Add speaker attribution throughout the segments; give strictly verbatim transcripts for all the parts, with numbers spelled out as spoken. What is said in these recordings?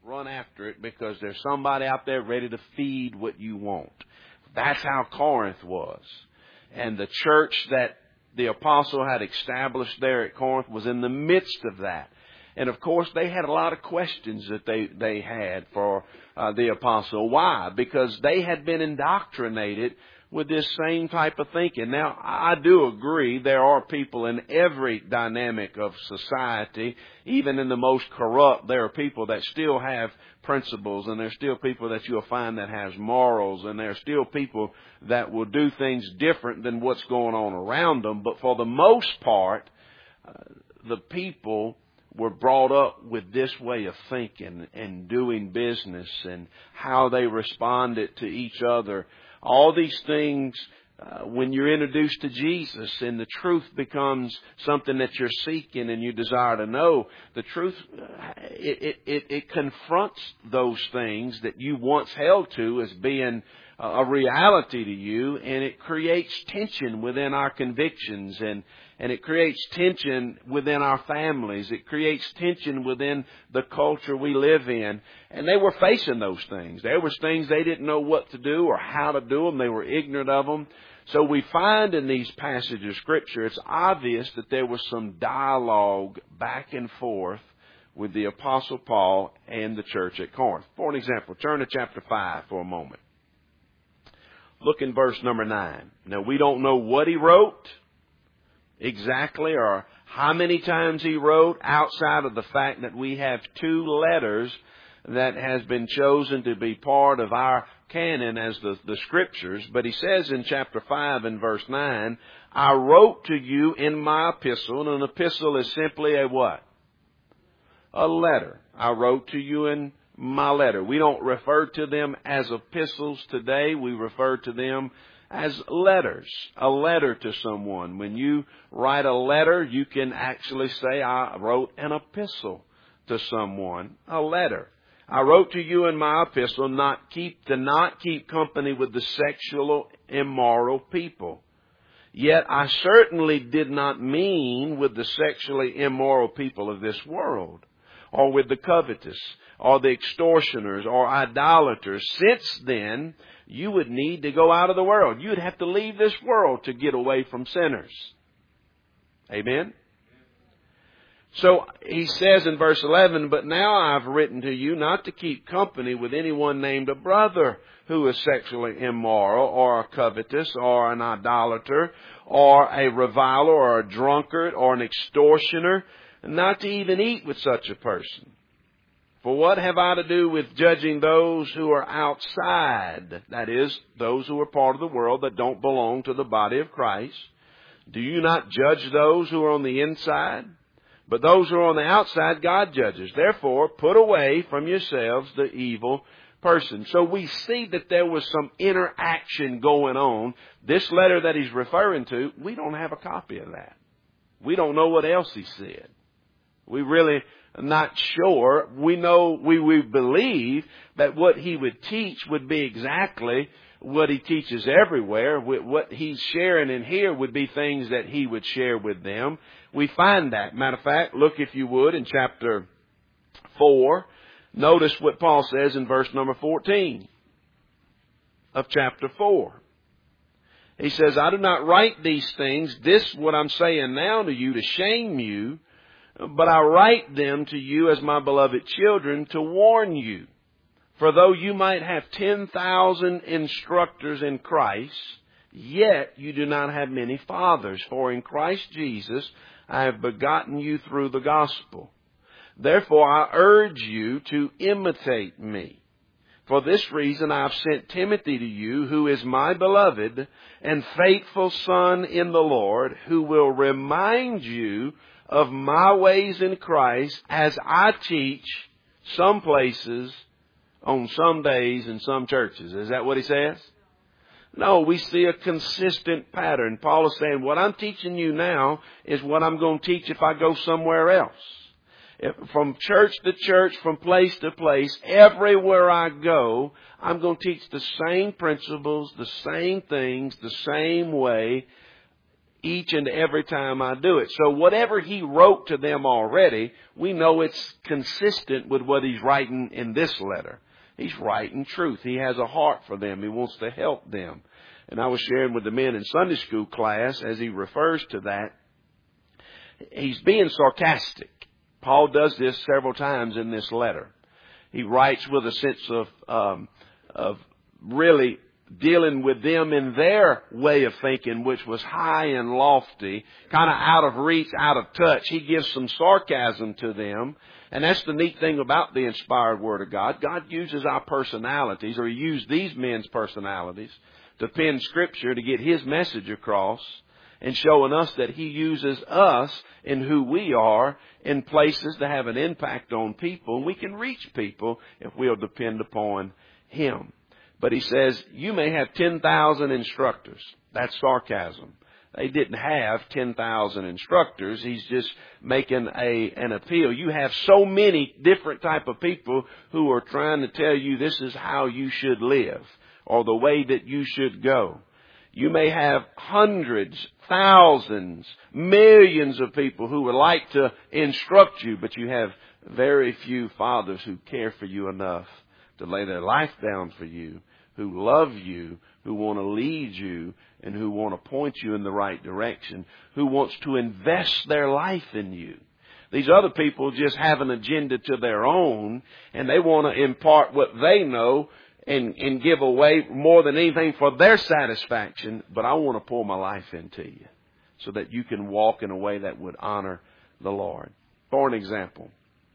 Speaker 1: Run after it because there's somebody out there ready to feed what you want. That's how Corinth was. And the church that the apostle had established there at Corinth was in the midst of that. And of course, they had a lot of questions that they, they had for uh, the apostle. Why? Because they had been indoctrinated with this same type of thinking. Now, I do agree there are people in every dynamic of society, even in the most corrupt, there are people that still have principles, and there's still people that you'll find that has morals, and there's still people that will do things different than what's going on around them. But for the most part, uh, the people were brought up with this way of thinking and doing business and how they responded to each other. All these things, uh, when you're introduced to Jesus and the truth becomes something that you're seeking and you desire to know, the truth, uh, it, it, it confronts those things that you once held to as being a reality to you, and it creates tension within our convictions, and, and it creates tension within our families. It creates tension within the culture we live in. And they were facing those things. There was things they didn't know what to do or how to do them. They were ignorant of them. So we find in these passages of Scripture, it's obvious that there was some dialogue back and forth with the Apostle Paul and the church at Corinth. For an example, turn to chapter five for a moment. Look in verse number nine. Now, we don't know what he wrote exactly or how many times he wrote, outside of the fact that we have two letters that has been chosen to be part of our canon as the, the Scriptures. But he says in chapter five and verse nine, I wrote to you in my epistle. And an epistle is simply a what? A letter. I wrote to you in my letter. We don't refer to them as epistles today. We refer to them as letters. A letter to someone. When you write a letter, you can actually say, I wrote an epistle to someone. A letter. I wrote to you in my epistle not keep to not keep company with the sexually immoral people. Yet I certainly did not mean with the sexually immoral people of this world, or with the covetous, or the extortioners, or idolaters. Since then, you would need to go out of the world. You would have to leave this world to get away from sinners. Amen? So he says in verse eleven, but now I've written to you not to keep company with anyone named a brother who is sexually immoral, or a covetous, or an idolater, or a reviler, or a drunkard, or an extortioner, and not to even eat with such a person. For what have I to do with judging those who are outside? That is, those who are part of the world that don't belong to the body of Christ. Do you not judge those who are on the inside? But those who are on the outside, God judges. Therefore, put away from yourselves the evil person. So we see that there was some interaction going on. This letter that he's referring to, we don't have a copy of that. We don't know what else he said. We really are not sure. We know, we, we believe that what he would teach would be exactly what he teaches everywhere. What he's sharing in here would be things that he would share with them. We find that. Matter of fact, look if you would in chapter four. Notice what Paul says in verse number fourteen of chapter four. He says, I do not write these things, this what I'm saying now to you, to shame you, but I write them to you as my beloved children to warn you. For though you might have ten thousand instructors in Christ, yet you do not have many fathers. For in Christ Jesus I have begotten you through the gospel. Therefore I urge you to imitate me. For this reason I have sent Timothy to you, who is my beloved and faithful son in the Lord, who will remind you of my ways in Christ as I teach some places on some days in some churches. Is that what he says? No, we see a consistent pattern. Paul is saying, what I'm teaching you now is what I'm going to teach if I go somewhere else. If, from church to church, from place to place, everywhere I go, I'm going to teach the same principles, the same things, the same way, each and every time I do it. So whatever he wrote to them already, we know it's consistent with what he's writing in this letter. He's writing truth. He has a heart for them. He wants to help them. And I was sharing with the men in Sunday school class, as he refers to that, he's being sarcastic. Paul does this several times in this letter. He writes with a sense of, um, of really dealing with them in their way of thinking, which was high and lofty, kind of out of reach, out of touch. He gives some sarcasm to them. And that's the neat thing about the inspired Word of God. God uses our personalities, or He used these men's personalities, to pen Scripture to get His message across, and showing us that He uses us in who we are in places to have an impact on people. We can reach people if we'll depend upon Him. But he says, you may have ten thousand instructors. That's sarcasm. They didn't have ten thousand instructors. He's just making a an appeal. You have so many different type of people who are trying to tell you this is how you should live, or the way that you should go. You may have hundreds, thousands, millions of people who would like to instruct you, but you have very few fathers who care for you enough to lay their life down for you, who love you, who want to lead you, and who want to point you in the right direction, who wants to invest their life in you. These other people just have an agenda to their own, and they want to impart what they know and, and give away more than anything for their satisfaction. But I want to pour my life into you so that you can walk in a way that would honor the Lord. For an example,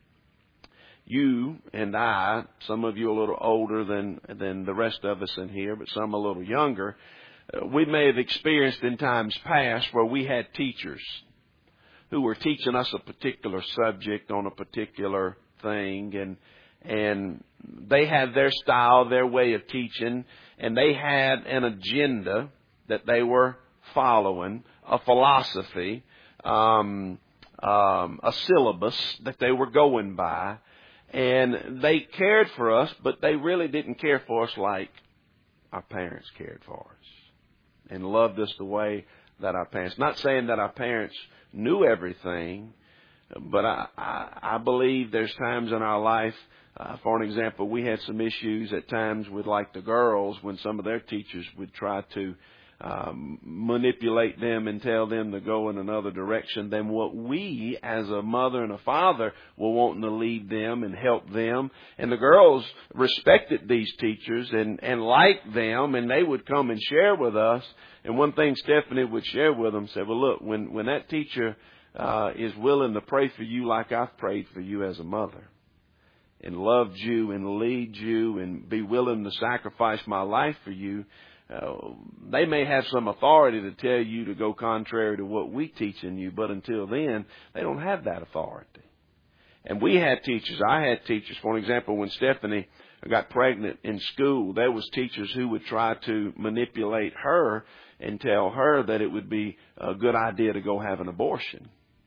Speaker 1: you and I, some of you a little older than than the rest of us in here, but some a little younger, uh, we may have experienced in times past where we had teachers who were teaching us a particular subject on a particular thing, and and they had their style, their way of teaching, and they had an agenda that they were following, a philosophy, um, um, a syllabus that they were going by. And they cared for us, but they really didn't care for us like our parents cared for us and loved us the way that our parents. Not saying that our parents knew everything, but I, I, I believe there's times in our life, uh, for an example, we had some issues at times with like the girls when some of their teachers would try to Um, manipulate them and tell them to go in another direction than what we as a mother and a father were wanting to lead them and help them. And the girls respected these teachers and, and liked them, and they would come and share with us. And one thing Stephanie would share with them, said, well, look, when, when that teacher uh, is willing to pray for you like I've prayed for you as a mother, and loved you and lead you and be willing to sacrifice my life for you, Uh, they may have some authority to tell you to go contrary to what we teach in you, but until then, they don't have that authority. And we had teachers, I had teachers, for example, when Stephanie got pregnant in school, there was teachers who would try to manipulate her and tell her that it would be a good idea to go have an abortion.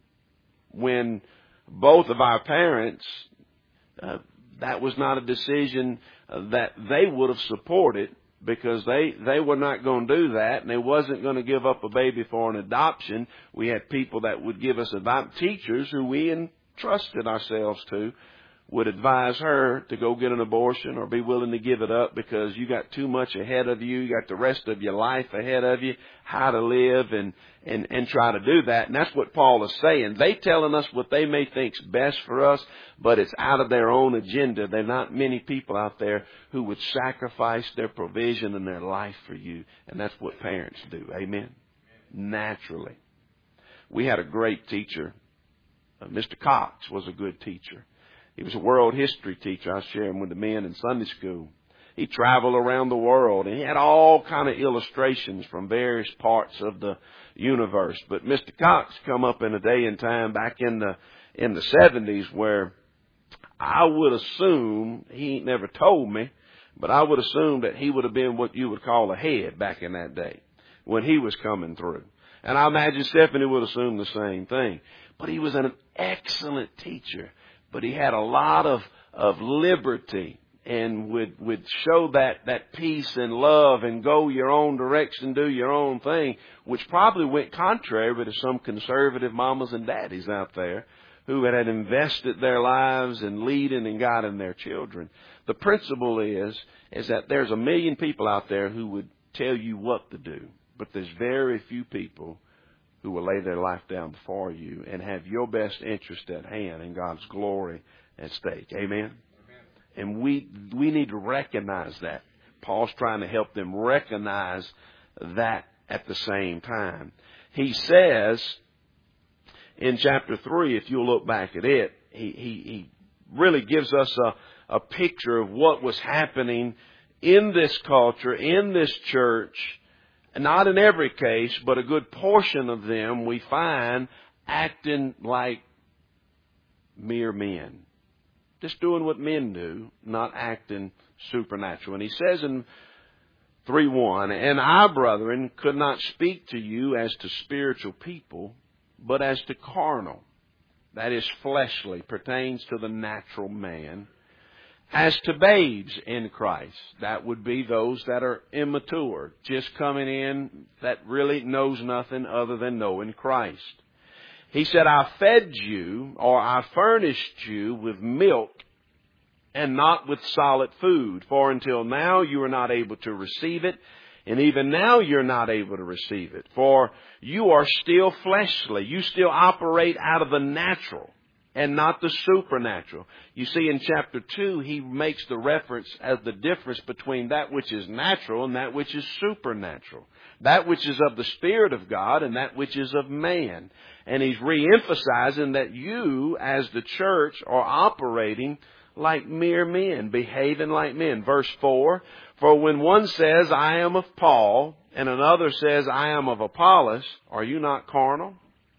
Speaker 1: When both of our parents, uh, that was not a decision uh, that they would have supported, because they, they were not going to do that, and they wasn't going to give up a baby for an adoption. We had people that would give us advice, teachers who we entrusted ourselves to, would advise her to go get an abortion or be willing to give it up because you got too much ahead of you. You got the rest of your life ahead of you, how to live and, and, and try to do that. And that's what Paul is saying. They telling us what they may think's best for us, but it's out of their own agenda. There are not many people out there who would sacrifice their provision and their life for you. And that's what parents do. Amen. Naturally. We had a great teacher. Uh, Mister Cox was a good teacher. He was a world history teacher. I was sharing with the men in Sunday school. He traveled around the world, and he had all kind of illustrations from various parts of the universe. But Mister Cox come up in a day and time back in the in the seventies where I would assume, he ain't never told me, but I would assume that he would have been what you would call a head back in that day when he was coming through. And I imagine Stephanie would assume the same thing. But he was an excellent teacher. But he had a lot of, of liberty and would, would show that, that peace and love and go your own direction, do your own thing, which probably went contrary to some conservative mamas and daddies out there who had invested their lives in leading and guiding their children. The principle is, is that there's a million people out there who would tell you what to do, but there's very few people who will lay their life down for you and have your best interest at hand and God's glory at stake. Amen? And we we need to recognize that. Paul's trying to help them recognize that at the same time. He says in chapter three, if you'll look back at it, he, he, he really gives us a, a picture of what was happening in this culture, in this church. Not in every case, but a good portion of them we find acting like mere men. Just doing what men do, not acting supernatural. And he says in three one, and I, brethren, could not speak to you as to spiritual people, but as to carnal. That is fleshly, pertains to the natural man. As to babes in Christ, that would be those that are immature, just coming in, that really knows nothing other than knowing Christ. He said, I fed you, or I furnished you with milk and not with solid food. For until now you are not able to receive it, and even now you're not able to receive it. For you are still fleshly. You still operate out of the natural and not the supernatural. You see, in chapter two, he makes the reference as the difference between that which is natural and that which is supernatural. That which is of the Spirit of God and that which is of man. And he's re-emphasizing that you, as the church, are operating like mere men, behaving like men. Verse four, for when one says, I am of Paul, and another says, I am of Apollos, are you not carnal?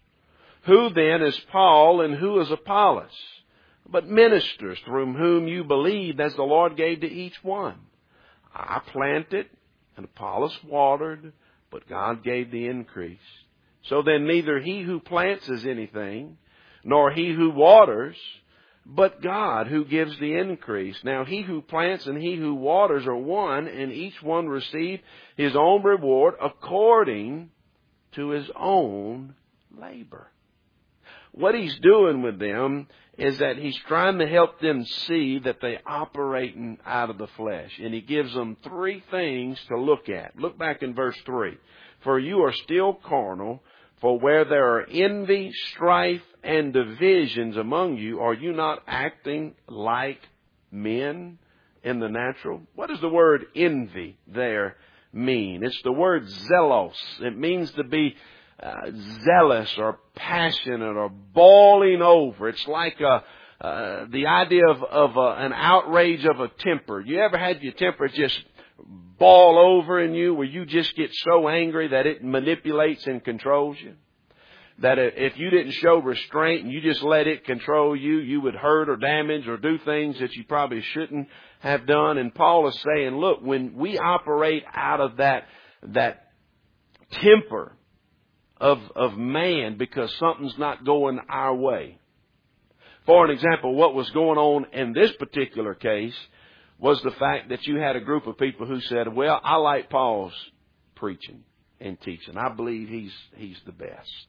Speaker 1: Who then is Paul and who is Apollos? But ministers through whom you believed as the Lord gave to each one. I planted and Apollos watered, but God gave the increase. So then neither he who plants is anything, nor he who waters, but God who gives the increase. Now he who plants and he who waters are one, and each one receive his own reward according to his own labor. What he's doing with them is that he's trying to help them see that they operating out of the flesh. And he gives them three things to look at. Look back in verse three. For you are still carnal, for where there are envy, strife, and divisions among you, are you not acting like men in the natural? What does the word envy there mean? It's the word zelos. It means to be Uh, zealous or passionate or boiling over. It's like a, uh, the idea of, of a, an outrage of a temper. You ever had your temper just boil over in you where you just get so angry that it manipulates and controls you? That if you didn't show restraint and you just let it control you, you would hurt or damage or do things that you probably shouldn't have done. And Paul is saying, look, when we operate out of that, that temper, Of, of man because something's not going our way. For an example, what was going on in this particular case was the fact that you had a group of people who said, well, I like Paul's preaching and teaching. I believe he's, he's the best.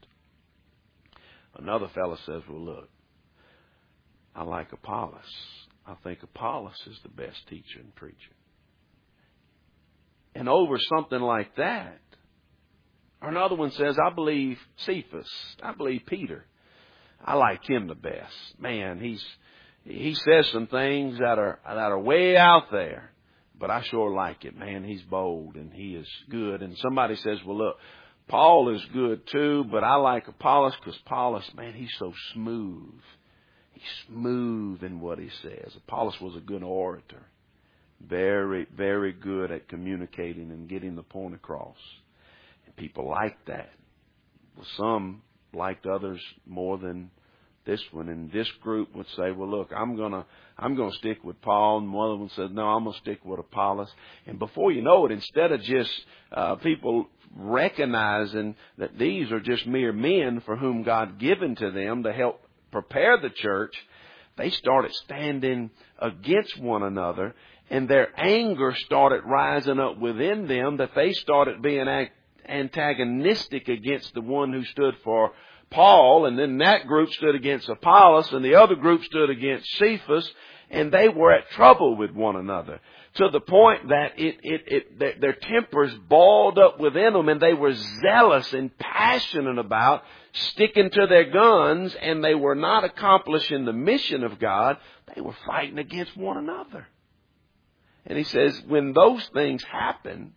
Speaker 1: Another fellow says, well, look, I like Apollos. I think Apollos is the best teacher and preacher. And over something like that, or another one says, I believe Cephas. I believe Peter. I like him the best. Man, he's he says some things that are that are way out there. But I sure like it, man. He's bold and he is good. And somebody says, well, look, Paul is good too, but I like Apollos because Apollos, man, he's so smooth. He's smooth in what he says. Apollos was a good orator. Very, very good at communicating and getting the point across. People liked that. Well, some liked others more than this one. And this group would say, well, look, I'm going to I'm gonna stick with Paul. And one of them said, no, I'm going to stick with Apollos. And before you know it, instead of just uh, people recognizing that these are just mere men for whom God given to them to help prepare the church, they started standing against one another, and their anger started rising up within them, that they started being antagonistic against the one who stood for Paul, and then that group stood against Apollos, and the other group stood against Cephas, and they were at trouble with one another, to the point that it, it, it, their, their tempers balled up within them, and they were zealous and passionate about sticking to their guns, and they were not accomplishing the mission of God. They were fighting against one another. And he says, when those things happen,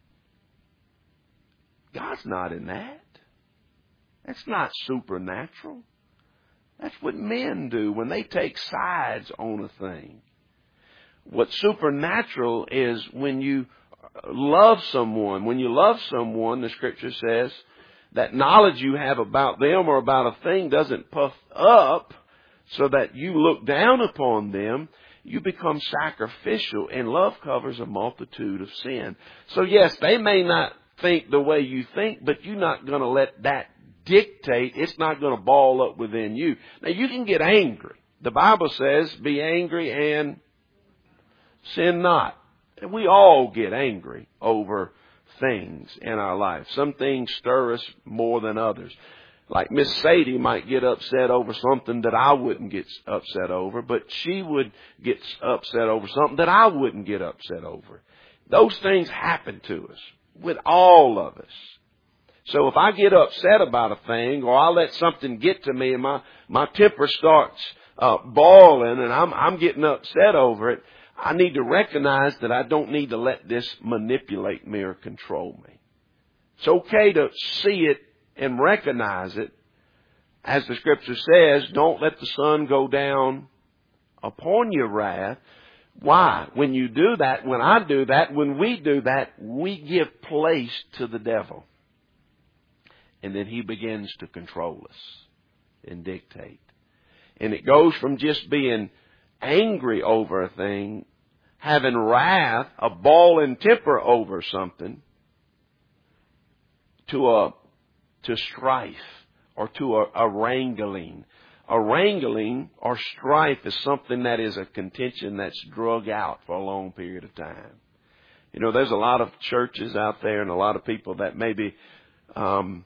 Speaker 1: God's not in that. That's not supernatural. That's what men do when they take sides on a thing. What's supernatural is when you love someone. When you love someone, the Scripture says, that knowledge you have about them or about a thing doesn't puff up so that you look down upon them. You become sacrificial, and love covers a multitude of sin. So yes, they may not think the way you think, but you're not going to let that dictate. It's not going to ball up within you. Now, you can get angry. The Bible says, be angry and sin not. And we all get angry over things in our life. Some things stir us more than others. Like Miss Sadie might get upset over something that I wouldn't get upset over, but she would get upset over something that I wouldn't get upset over. Those things happen to us, with all of us. So if I get upset about a thing, or I let something get to me and my, my temper starts uh, boiling and I'm, I'm getting upset over it, I need to recognize that I don't need to let this manipulate me or control me. It's okay to see it and recognize it. As the Scripture says, don't let the sun go down upon your wrath. Why? When you do that, when I do that, when we do that, we give place to the devil. And then he begins to control us and dictate. And it goes from just being angry over a thing, having wrath, a bawling temper over something, to a to strife, or to a, a wrangling. A wrangling or strife is something that is a contention that's drug out for a long period of time. You know, there's a lot of churches out there and a lot of people that maybe um,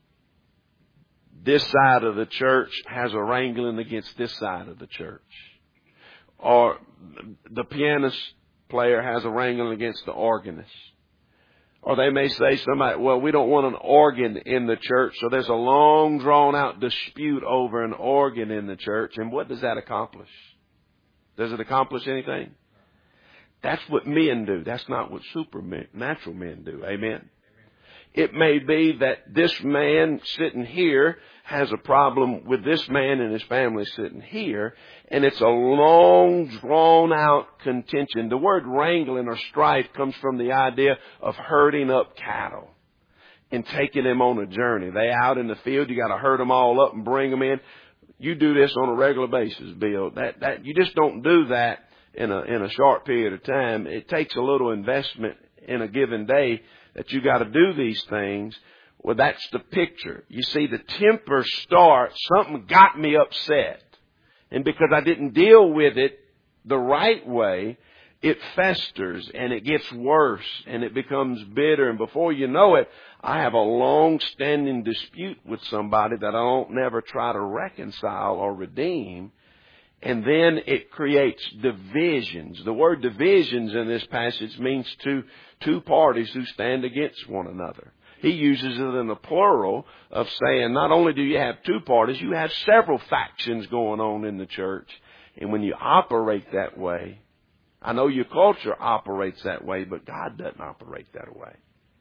Speaker 1: this side of the church has a wrangling against this side of the church. Or the pianist player has a wrangling against the organist. Or they may say somebody, well, we don't want an organ in the church, so there's a long drawn out dispute over an organ in the church. And what does that accomplish? Does it accomplish anything? That's what men do. That's not what supernatural men do. Amen? It may be that this man sitting here has a problem with this man and his family sitting here, and it's a long, drawn-out contention. The word wrangling or strife comes from the idea of herding up cattle and taking them on a journey. They out in the field, you got to herd them all up and bring them in. You do this on a regular basis, Bill. That that you just don't do that in a in a short period of time. It takes a little investment in a given day that you got to do these things. Well, that's the picture. You see, the temper starts, something got me upset. And because I didn't deal with it the right way, it festers and it gets worse and it becomes bitter. And before you know it, I have a long-standing dispute with somebody that I don't never try to reconcile or redeem. And then it creates divisions. The word divisions in this passage means two, two parties who stand against one another. He uses it in the plural of saying not only do you have two parties, you have several factions going on in the church. And when you operate that way, I know your culture operates that way, but God doesn't operate that way.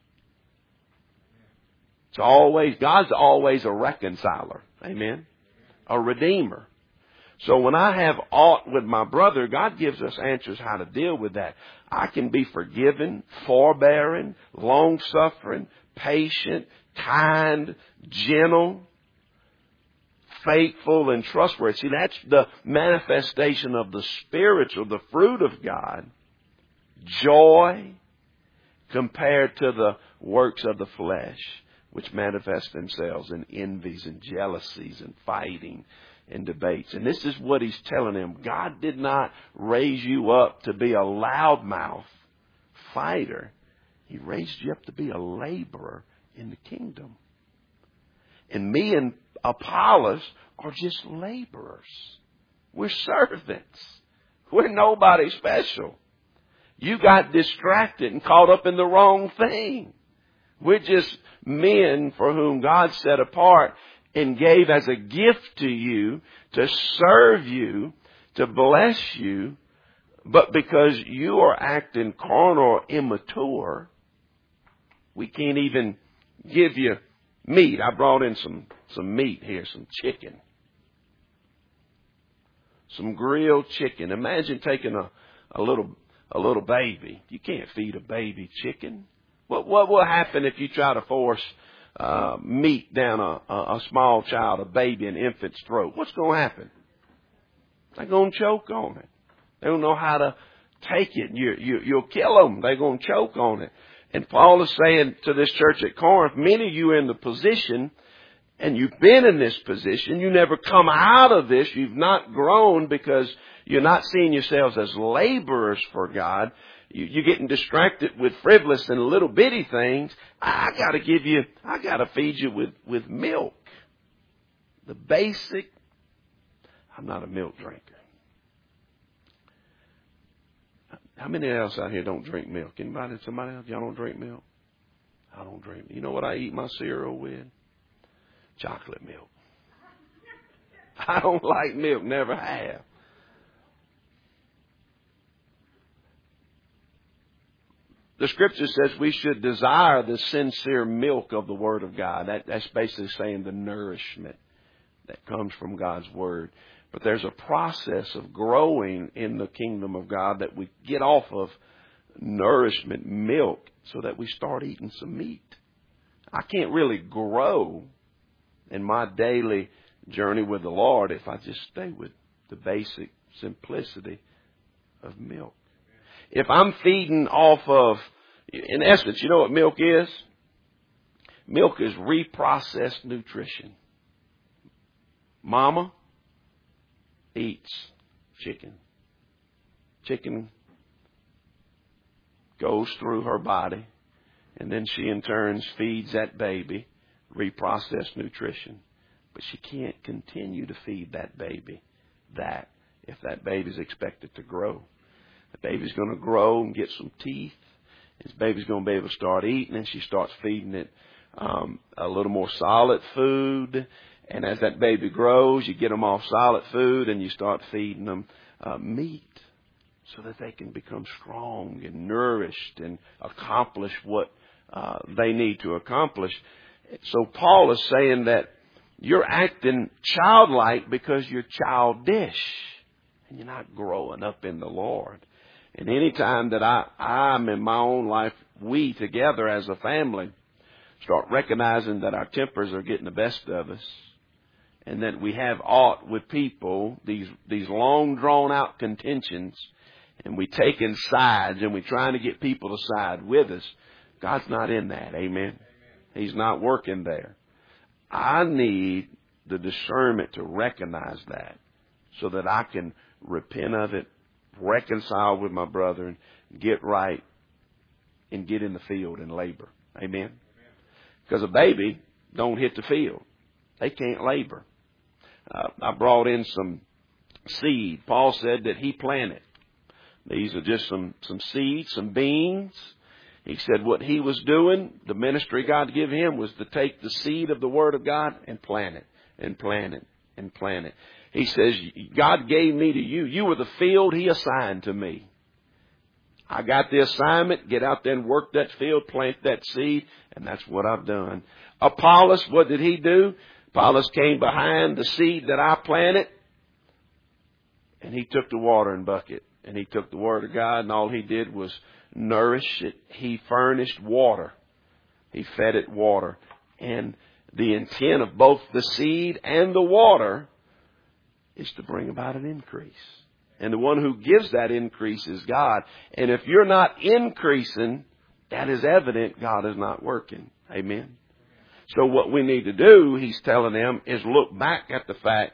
Speaker 1: It's always, God's always a reconciler. Amen? A redeemer. So when I have aught with my brother, God gives us answers how to deal with that. I can be forgiving, forbearing, long-suffering, patient, kind, gentle, faithful, and trustworthy. See, that's the manifestation of the spiritual, the fruit of God. Joy compared to the works of the flesh, which manifest themselves in envies and jealousies and fighting and debates. And this is what he's telling them. God did not raise you up to be a loudmouth fighter. He raised you up to be a laborer in the kingdom. And me and Apollos are just laborers. We're servants. We're nobody special. You got distracted and caught up in the wrong thing. We're just men for whom God set apart and gave as a gift to you to serve you, to bless you. But because you are acting carnal or immature, we can't even give you meat. I brought in some, some meat here, some chicken. Some grilled chicken. Imagine taking a, a little a little baby. You can't feed a baby chicken. What what will happen if you try to force uh, meat down a, a, a small child, a baby, an infant's throat? What's going to happen? They're going to choke on it. They don't know how to take it. You, you, you'll kill them. They're going to choke on it. And Paul is saying to this church at Corinth, many of you are in the position, and you've been in this position. You never come out of this. You've not grown because you're not seeing yourselves as laborers for God. You, you're getting distracted with frivolous and little bitty things. I got to give you, I got to feed you with, with milk. The basic. I'm not a milk drinker. How many else out here don't drink milk? Anybody? Somebody else? Y'all don't drink milk? I don't drink. You know what I eat my cereal with? Chocolate milk. I don't like milk. Never have. The scripture says we should desire the sincere milk of the Word of God. That, that's basically saying the nourishment that comes from God's Word. But there's a process of growing in the kingdom of God that we get off of nourishment, milk, so that we start eating some meat. I can't really grow in my daily journey with the Lord if I just stay with the basic simplicity of milk. If I'm feeding off of, in essence, you know what milk is? Milk is reprocessed nutrition. Mama eats chicken. Chicken goes through her body, and then she in turn feeds that baby reprocessed nutrition. But she can't continue to feed that baby that if that baby's expected to grow. The baby's going to grow and get some teeth. This baby's going to be able to start eating, and she starts feeding it um, a little more solid food. And as that baby grows, you get them off solid food and you start feeding them uh, meat so that they can become strong and nourished and accomplish what uh, they need to accomplish. So Paul is saying that you're acting childlike because you're childish and you're not growing up in the Lord. And any time that I, I'm in my own life, we together as a family start recognizing that our tempers are getting the best of us, and that we have aught with people, these these long drawn out contentions, and we taking sides and we trying to get people to side with us. God's not in that. Amen. He's not working there. I need the discernment to recognize that so that I can repent of it, reconcile with my brother, and get right and get in the field and labor. Amen. Because a baby don't hit the field. They can't labor. Uh, I brought in some seed. Paul said that he planted. These are just some, some seeds, some beans. He said what he was doing, the ministry God gave him, was to take the seed of the Word of God and plant it, and plant it, and plant it. He says, God gave me to you. You were the field He assigned to me. I got the assignment, get out there and work that field, plant that seed, and that's what I've done. Apollos, what did he do? Apollos came behind the seed that I planted, and he took the watering bucket, and he took the Word of God, and all he did was nourish it. He furnished water. He fed it water. And the intent of both the seed and the water is to bring about an increase. And the one who gives that increase is God. And if you're not increasing, that is evident God is not working. Amen. So what we need to do, he's telling them, is look back at the fact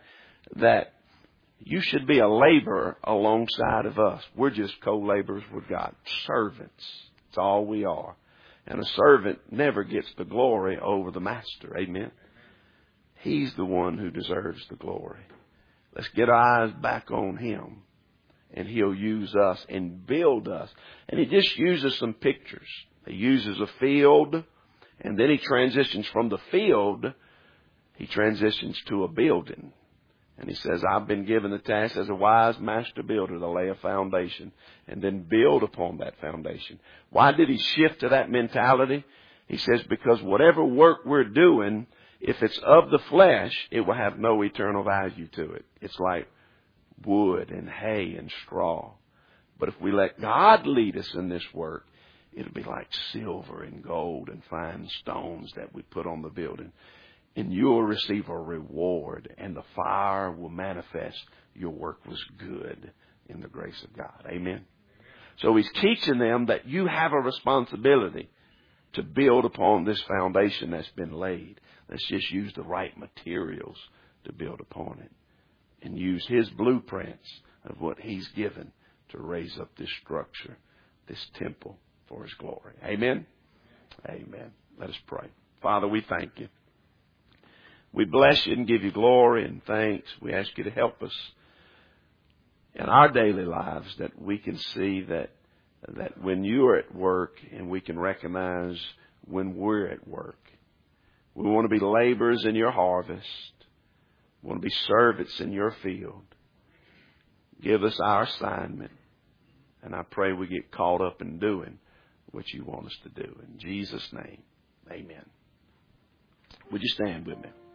Speaker 1: that you should be a laborer alongside of us. We're just co-laborers with God. Servants. That's all we are. And a servant never gets the glory over the master. Amen. He's the one who deserves the glory. Let's get our eyes back on Him. And He'll use us and build us. And He just uses some pictures. He uses a field. And then He transitions from the field. He transitions to a building. And He says, I've been given the task as a wise master builder to lay a foundation and then build upon that foundation. Why did He shift to that mentality? He says, because whatever work we're doing, if it's of the flesh, it will have no eternal value to it. It's like wood and hay and straw. But if we let God lead us in this work, it'll be like silver and gold and fine stones that we put on the building. And you'll receive a reward, and the fire will manifest your work was good in the grace of God. Amen. So He's teaching them that you have a responsibility to build upon this foundation that's been laid. Let's just use the right materials to build upon it and use His blueprints of what He's given to raise up this structure, this temple for His glory. Amen. Amen. Let us pray. Father, we thank You. We bless You and give You glory and thanks. We ask You to help us in our daily lives that we can see that that when You are at work, and we can recognize when we're at work. We want to be laborers in Your harvest. We want to be servants in Your field. Give us our assignment. And I pray we get caught up in doing what You want us to do. In Jesus' name, amen. Would you stand with me?